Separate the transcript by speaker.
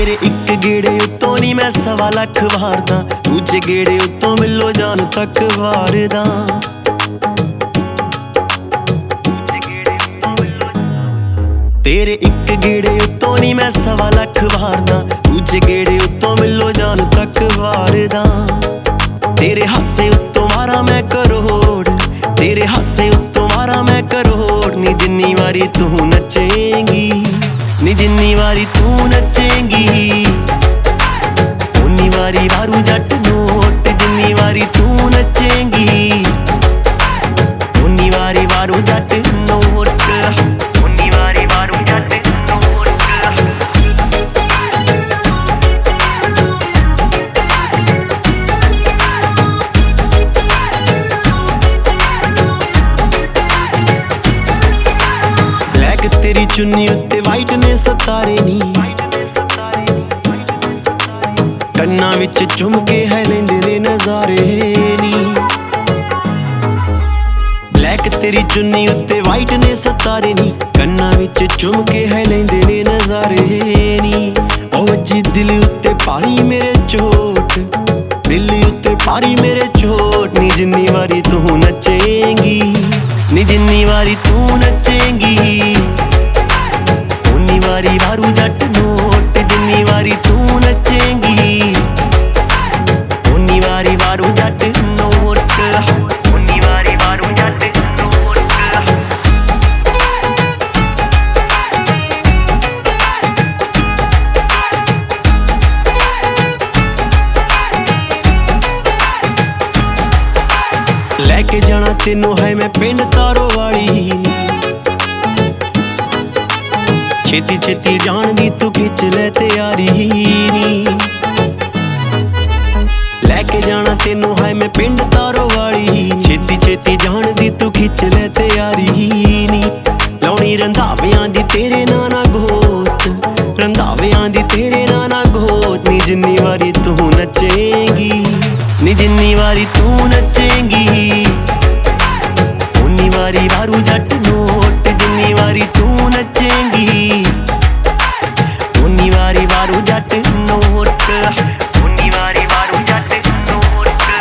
Speaker 1: तेरे एक गेड़े उत्तों नी मैं 1.25 लाख वारदा, दूजे गेड़े उत्तों मिलो जान तक वारदा। तेरे एक गेड़े उत्तों नी मैं 1.25 लाख वारदा, दूजे गेड़े उत्तों मिलो जान तक वारदा। तेरे हासे उत्तों मारा मैं करोड़, तेरे हासे उत्तों मारा मैं करोड़। नी जिन्नी वारी तू नचेंगी, नी जिन्नी वारी तू नचेंगी, उन्नी वारी वारू जट नोट। जिन्नी वारी तू नचेंगी, उन्नी वारी वारू जट नोट, उन्नी वारी वारू जट नोट। ब्लैक तेरी चुन्नी उत्ते वाइट ने सतारे नी, कन्ना विच चुम के है लेंदे ने नजारे नी। ब्लैक तेरी चुन्नी उत्ते वाइट ने सतारे नी, कन्ना विच चुम के है लेंदे ने नजारे नी। ओ जी दिल उत्ते पारी मेरे चोट, दिल उत्ते पारी मेरे चोट। नी जिन्नी वारी तू नचेंगी, नी जिन्नी वारी तू नचेंगी, उन्नी वारी वारू जट नोट। जिन्नी वारी तू नचेंगी, उन्नी वारी वारू जट नोट, उन्नी वारी वारू जट नोट। लैके जाना तेनू है मैं पिंड तारो वाली, छेती छेती जान दी तू खिच ले तैयारी नी। लैके जाना तेनू है मैं पिंड तारो वाली, छेती छेती जान दी तू खिच ले तैयारी नी। लाउनी रंधावियां दी तेरे नाना गोत, रंधावियां दी तेरे नाना गोत। नी जिन्नी वारी तू नचेंगी, नी जिन्नी वारी तू नचेंगी, उन्नी वारी वारू जट नोट। जिन्नी वारी तू